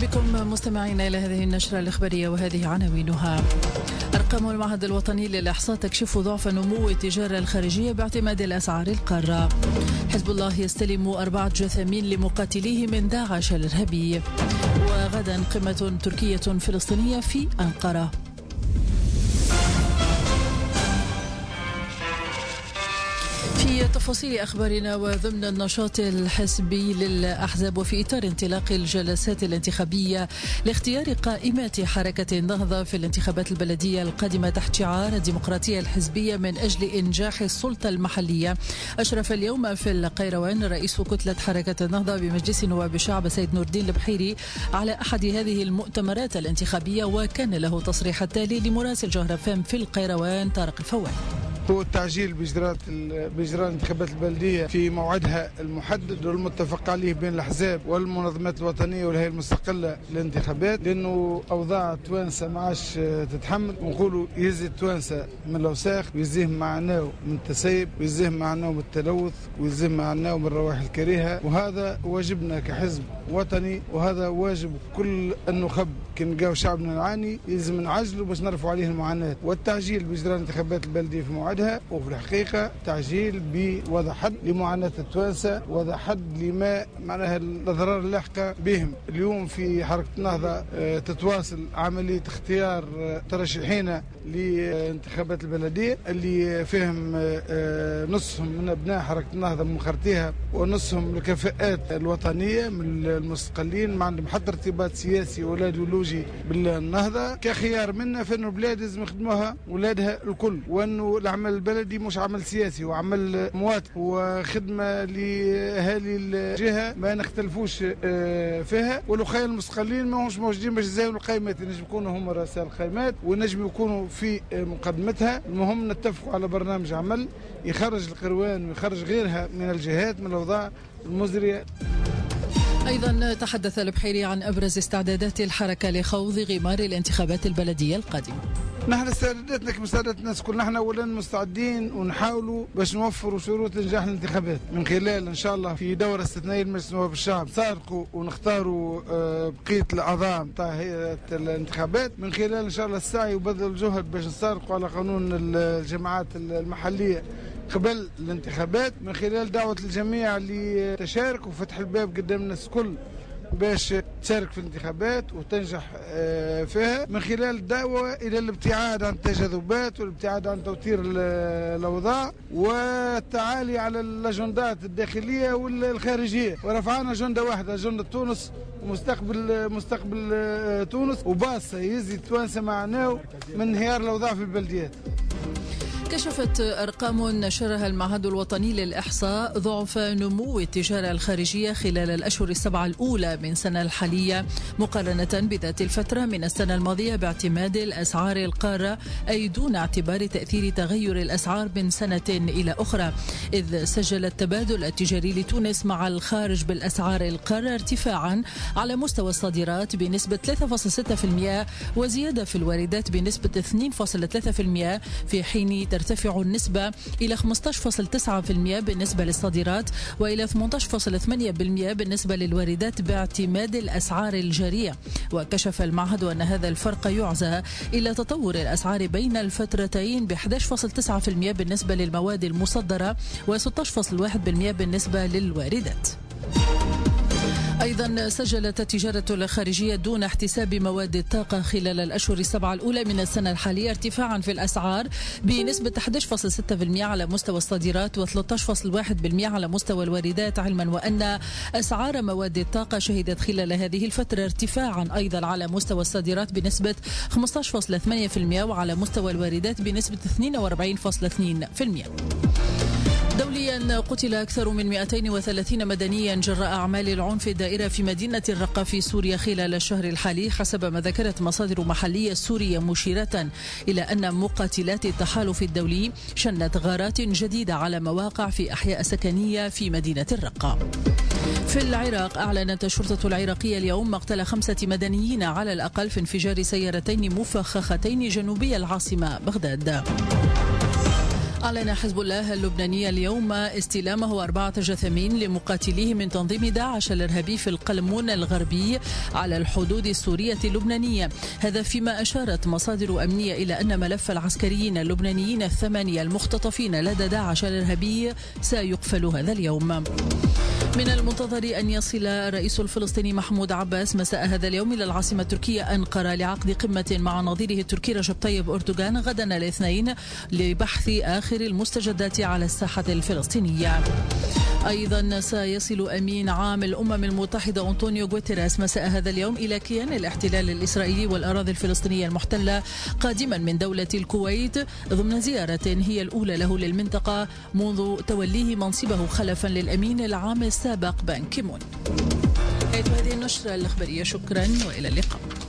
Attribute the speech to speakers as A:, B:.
A: بكم مستمعين إلى هذه النشرة الإخبارية وهذه عناوينها. أرقام المعهد الوطني للإحصاء تكشف ضعف نمو التجارة الخارجية باعتماد الأسعار القارة. حزب الله يستلم 4 جثامين لمقاتليه من داعش الإرهابي. وغدا قمة تركية فلسطينية في أنقرة. في تفاصيل أخبارنا وضمن النشاط الحزبي للأحزاب وفي إطار انطلاق الجلسات الانتخابية لاختيار قائمات حركة النهضة في الانتخابات البلدية القادمة تحت شعار الديمقراطية الحزبية من أجل إنجاح السلطة المحلية، أشرف اليوم في القيروان رئيس كتلة حركة النهضة بمجلس نواب الشعب سيد نور الدين البحيري على أحد هذه المؤتمرات الانتخابية، وكان له تصريح التالي لمراسل جوهر فم في القيروان طارق الفوال.
B: هو التعجيل بإجراء الانتخابات البلدية في موعدها المحدد والمتفق عليه بين الأحزاب والمنظمات الوطنية والهيئة المستقلة للانتخابات، لأنه أوضاع التوانسة ما عادش تتحمل، ونقولوا يهز التوانسة من الأوساخ ويزيهم معناه من التسيب ويزيهم معناه من التلوث ويزيهم معناه من الروائح الكريهة، وهذا واجبنا كحزب وطني، وهذا واجب كل النخب. كي نلقاو شعبنا نعاني يلزم نعجلوا باش نرفعوا عليه المعاناة، والتعجيل بإجراء الانتخابات البلدية في موعدها، وفي الحقيقة تعجيل بوضع حد لمعاناة التوانسة، وضع حد لما معناها الأضرار اللاحقة بهم. اليوم في حركة النهضة تتواصل عملية اختيار ترشحين لانتخابات البلدية اللي فيهم نصهم من أبناء حركة النهضة من خرطيها ونصهم الكفاءات الوطنية من المستقلين ما عندهم حتى ارتباط سياسي ولا ايديولوجي بالنهضة. كخيار منا فإنه البلاد لازم يخدموها ولادها الكل، وأنه العمل البلدي مش عمل سياسي وعمل مواطن وخدمة لأهالي الجهة ما نختلفوش فيها. والأخوة المستقلين ما همش موجودين باش يزاولوا القائمات، ينجم يكونوا هم رؤساء القائمات ونجم يكونوا في مقدمتها. المهم نتفقوا على برنامج عمل يخرج القروان ويخرج غيرها من الجهات من الأوضاع المزرية.
A: أيضا تحدث البحيري عن أبرز استعدادات الحركة لخوض غمار الانتخابات البلدية القادمة.
B: نحن استعداداتنا كمستعدات الناس كل، نحن اولا مستعدين ونحاولوا باش نوفروا شروط نجاح الانتخابات من خلال ان شاء الله في دوره استثنائيه لمجلس نواب الشعب نسارقوا ونختاروا بقيه الاعضاء نتاع هيئه الانتخابات، من خلال ان شاء الله السعي وبذل الجهد باش نسارقوا على قانون الجماعات المحليه قبل الانتخابات، من خلال دعوه الجميع لتشارك وفتح الباب قدام الناس الكل باش تشارك في الانتخابات وتنجح فيها، من خلال الدعوة إلى الابتعاد عن التجاذبات والابتعاد عن توتير الأوضاع والتعالي على الأجندات الداخلية والخارجية، ورفعنا أجندة واحدة، أجندة تونس ومستقبل تونس، وباصة يزي التوانسة معناه من انهيار الأوضاع في البلديات.
A: كشفت أرقام نشرها المعهد الوطني للإحصاء ضعف نمو التجارة الخارجية خلال الأشهر السبعة الأولى من السنة الحالية مقارنة بذات الفترة من السنة الماضية باعتماد الأسعار القارة، أي دون اعتبار تأثير تغير الأسعار من سنة إلى أخرى، إذ سجل التبادل التجاري لتونس مع الخارج بالأسعار القارة ارتفاعا على مستوى الصادرات بنسبة 3.6% وزيادة في الواردات بنسبة 2.3%، في حين ترتفع النسبة إلى 15.9% بالنسبة للصادرات وإلى 18.8% بالنسبة للواردات باعتماد الأسعار الجارية. وكشف المعهد أن هذا الفرق يعزى إلى تطور الأسعار بين الفترتين ب 11.9% بالنسبة للمواد المصدرة و16.1% بالنسبة للواردات. أيضا سجلت التجارة الخارجية دون احتساب مواد الطاقة خلال الأشهر السبعة الأولى من السنة الحالية ارتفاعا في الأسعار بنسبة 11.6% على مستوى الصادرات و13.1% على مستوى الواردات، علما وأن أسعار مواد الطاقة شهدت خلال هذه الفترة ارتفاعا أيضا على مستوى الصادرات بنسبة 15.8% وعلى مستوى الواردات بنسبة 42.2%. دوليا قتل أكثر من 230 مدنيا جراء أعمال العنف الدائرة في مدينة الرقة في سوريا خلال الشهر الحالي، حسب ما ذكرت مصادر محلية سورية، مشيرة إلى أن مقاتلات التحالف الدولي شنت غارات جديدة على مواقع في أحياء سكنية في مدينة الرقة. في العراق أعلنت الشرطة العراقية اليوم مقتل 5 مدنيين على الأقل في انفجار سيارتين مفخختين جنوبي العاصمة بغداد. أعلن حزب الله اللبناني اليوم استلامه 4 جثامين لمقاتليه من تنظيم داعش الإرهابي في القلمون الغربي على الحدود السورية اللبنانية. هذا فيما أشارت مصادر أمنية إلى أن ملف العسكريين اللبنانيين 8 المختطفين لدى داعش الإرهابي سيقفل هذا اليوم. من المنتظر أن يصل الرئيس الفلسطيني محمود عباس مساء هذا اليوم إلى العاصمة التركية أنقرة لعقد قمة مع نظيره التركي رجب طيب أردوغان غدا الاثنين لبحث آخر المستجدات على الساحة الفلسطينية. أيضا سيصل أمين عام الأمم المتحدة أنطونيو غوتيريس مساء هذا اليوم إلى كيان الاحتلال الإسرائيلي والأراضي الفلسطينية المحتلة قادما من دولة الكويت ضمن زيارة هي الأولى له للمنطقة منذ توليه منصبه خلفا للأمين العام السابق بان كيمون. هذه النشرة الإخبارية، شكرا وإلى اللقاء.